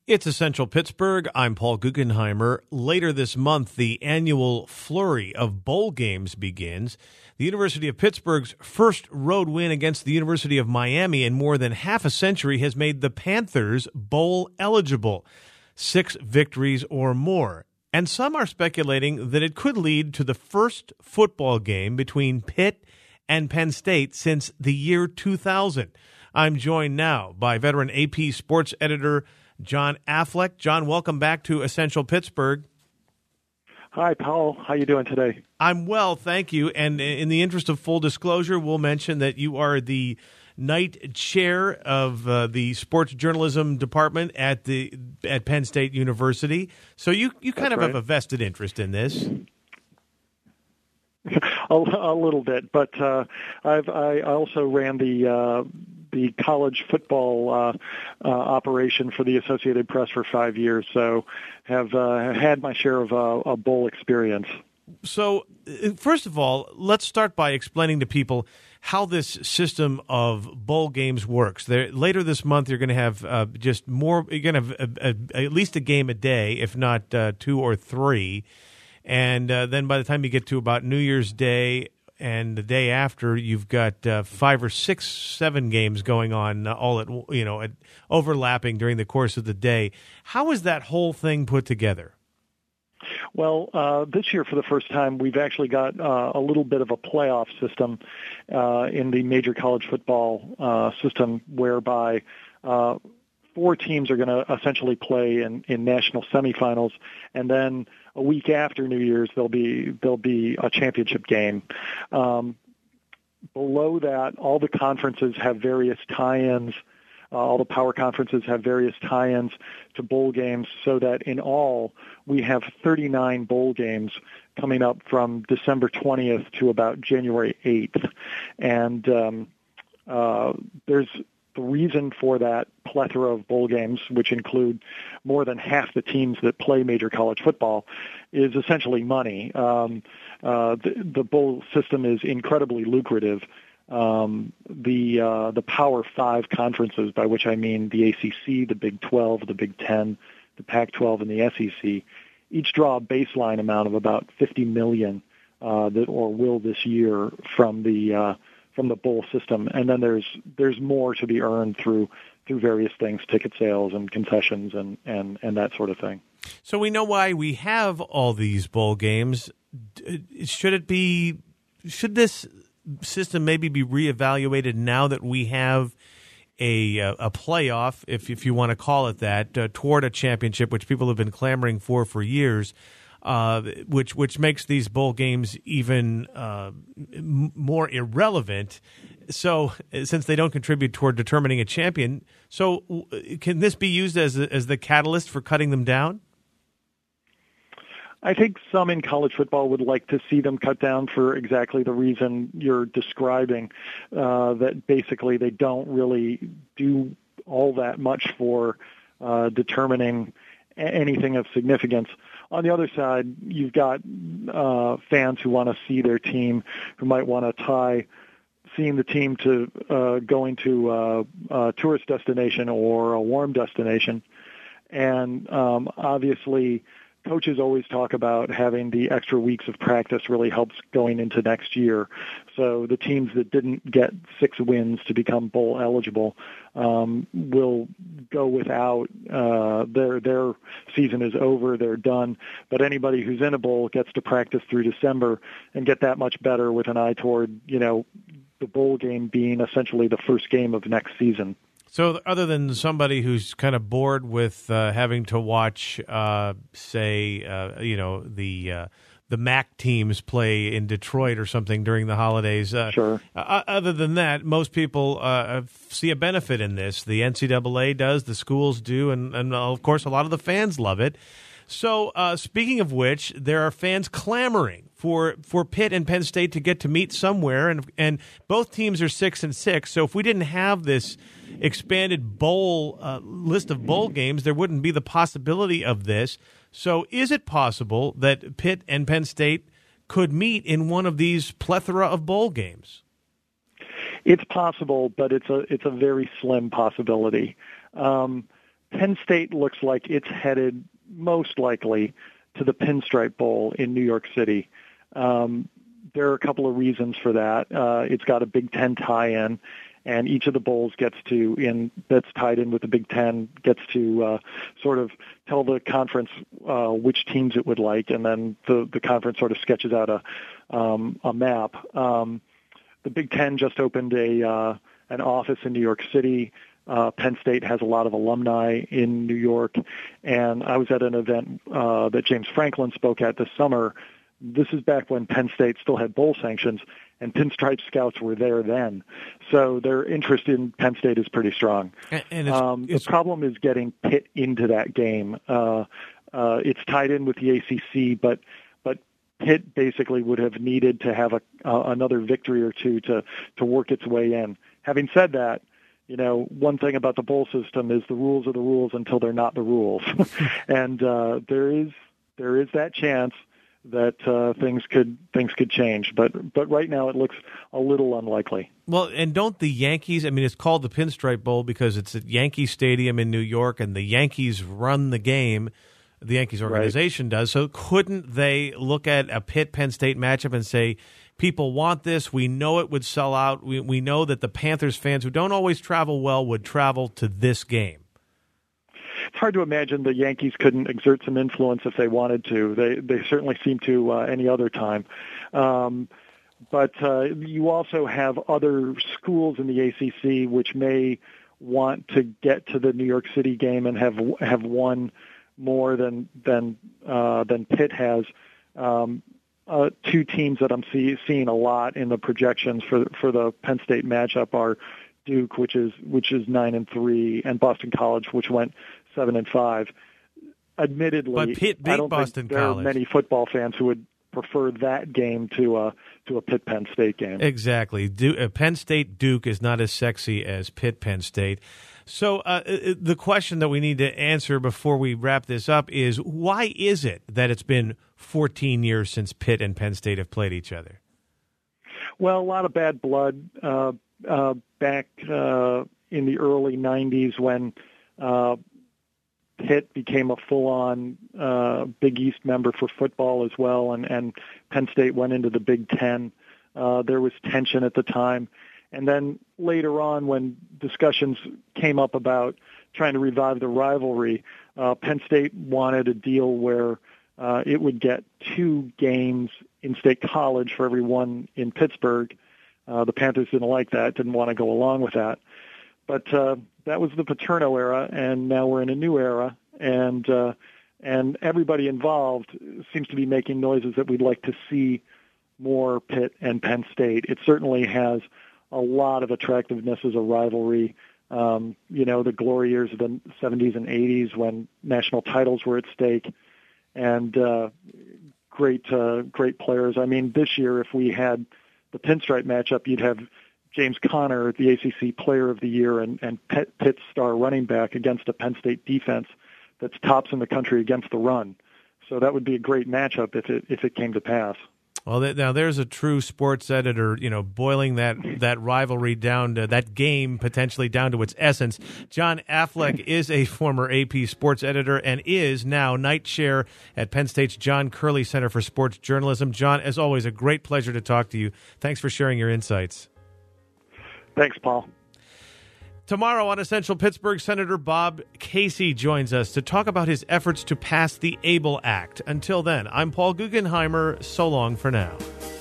It's Essential Pittsburgh. I'm Paul Guggenheimer. Later this month, the annual flurry of bowl games begins. The University of Pittsburgh's first road win against the University of Miami in more than half a century has made the Panthers bowl eligible. 6 victories or more. And some are speculating that it could lead to the first football game between Pitt and Penn State since the year 2000. I'm joined now by veteran AP sports editor John Affleck. John, welcome back to Essential Pittsburgh. Hi, Paul. How you doing today? I'm well, thank you. And in the interest of full disclosure, we'll mention that you are the Knight Chair of the Sports Journalism Department at Penn State University. So you kind of right. have a vested interest in this. A little bit, but I also ran the college football operation for the Associated Press for 5 years, so have had my share of a bowl experience. So, first of all, let's start by explaining to people how this system of bowl games works. Later this month, you're going to have you're going to have at least a game a day, if not 2 or 3. And then by the time you get to about New Year's Day and the day after, you've got 5 or 6, 7 games going on all at overlapping during the course of the day. How is that whole thing put together? Well, this year for the first time, we've actually got a little bit of a playoff system in the major college football system, whereby 4 teams are going to essentially play in national semifinals, and then a week after New Year's there'll be a championship game. Below that, all the conferences have various tie-ins. All the power conferences have various tie-ins to bowl games, so that in all we have 39 bowl games coming up from December 20th to about January 8th, and there's the reason for that plethora of bowl games, which include more than half the teams that play major college football, is essentially money. The bowl system is incredibly lucrative. The Power 5 conferences, by which I mean the ACC, the Big 12, the Big 10, the Pac-12, and the SEC, each draw a baseline amount of about $50 million will this year from the bowl system, and then there's more to be earned through various things, ticket sales and concessions and that sort of thing. So we know why we have all these bowl games. Should this system maybe be reevaluated now that we have a playoff, if you want to call it that, toward a championship, which people have been clamoring for years? Which makes these bowl games even more irrelevant. So, since they don't contribute toward determining a champion, so can this be used as the catalyst for cutting them down? I think some in college football would like to see them cut down for exactly the reason you're describing, that basically they don't really do all that much for determining anything of significance. On the other side, you've got fans who want to see their team, who might want to tie seeing the team to going to a tourist destination or a warm destination. And obviously, coaches always talk about having the extra weeks of practice really helps going into next year. So the teams that didn't get 6 wins to become bowl eligible will go without. Their season is over. They're done. But anybody who's in a bowl gets to practice through December and get that much better with an eye toward, the bowl game being essentially the first game of next season. So other than somebody who's kind of bored with having to watch, the MAC teams play in Detroit or something during the holidays, sure. Other than that, most people see a benefit in this. The NCAA does, the schools do, and of course a lot of the fans love it. So speaking of which, there are fans clamoring for Pitt and Penn State to get to meet somewhere, and both teams are 6-6. So if we didn't have this expanded bowl list of bowl games, there wouldn't be the possibility of this. So is it possible that Pitt and Penn State could meet in one of these plethora of bowl games? It's possible, but it's a very slim possibility. Penn State looks like it's headed most likely to the Pinstripe Bowl in New York City. There are a couple of reasons for that. It's got a Big Ten tie-in, and each of the bowls that's tied in with the Big Ten gets to sort of tell the conference which teams it would like, and then the conference sort of sketches out a map. The Big Ten just opened an office in New York City. Penn State has a lot of alumni in New York, and I was at an event that James Franklin spoke at this summer. This is back when Penn State still had bowl sanctions, and Pinstripe scouts were there then. So their interest in Penn State is pretty strong. And the problem is getting Pitt into that game. It's tied in with the ACC, but Pitt basically would have needed to have another victory or two to work its way in. Having said that, one thing about the bowl system is the rules are the rules until they're not the rules. And there is that chance that things could change, but right now it looks a little unlikely. Well, and don't the Yankees, it's called the Pinstripe Bowl because it's at Yankee Stadium in New York, and the Yankees run the game, the Yankees organization does, so couldn't they look at a Pitt-Penn State matchup and say, people want this, we know it would sell out, we know that the Panthers fans who don't always travel well would travel to this game? It's hard to imagine the Yankees couldn't exert some influence if they wanted to. They certainly seem to any other time. But you also have other schools in the ACC which may want to get to the New York City game and have won more than Pitt has. Two teams that I'm seeing a lot in the projections for the Penn State matchup are Duke, which is 9-3, and Boston College, which went 7-5. Admittedly, but Pitt beat I don't Boston think there College. are many football fans who would prefer that game to a Pitt-Penn State game. Exactly. Penn State-Duke is not as sexy as Pitt-Penn State. So the question that we need to answer before we wrap this up is, why is it that it's been 14 years since Pitt and Penn State have played each other? Well, a lot of bad blood back in the early 90s when Pitt became a full-on Big East member for football as well, and Penn State went into the Big Ten. There was tension at the time. And then later on, when discussions came up about trying to revive the rivalry, Penn State wanted a deal where it would get 2 games in State College for every one in Pittsburgh. The Panthers didn't like that, didn't want to go along with that. But that was the Paterno era, and now we're in a new era, and everybody involved seems to be making noises that we'd like to see more Pitt and Penn State. It certainly has a lot of attractiveness as a rivalry. The glory years of the 70s and 80s when national titles were at stake, and great players. This year, if we had the Pinstripe matchup, you'd have James Conner, the ACC Player of the Year, and Pitt's star running back against a Penn State defense that's tops in the country against the run. So that would be a great matchup if it came to pass. Well, now there's a true sports editor, boiling that rivalry down to that game potentially down to its essence. John Affleck is a former AP sports editor and is now night chair at Penn State's John Curley Center for Sports Journalism. John, as always, a great pleasure to talk to you. Thanks for sharing your insights. Thanks, Paul. Tomorrow on Essential Pittsburgh, Senator Bob Casey joins us to talk about his efforts to pass the ABLE Act. Until then, I'm Paul Guggenheimer. So long for now.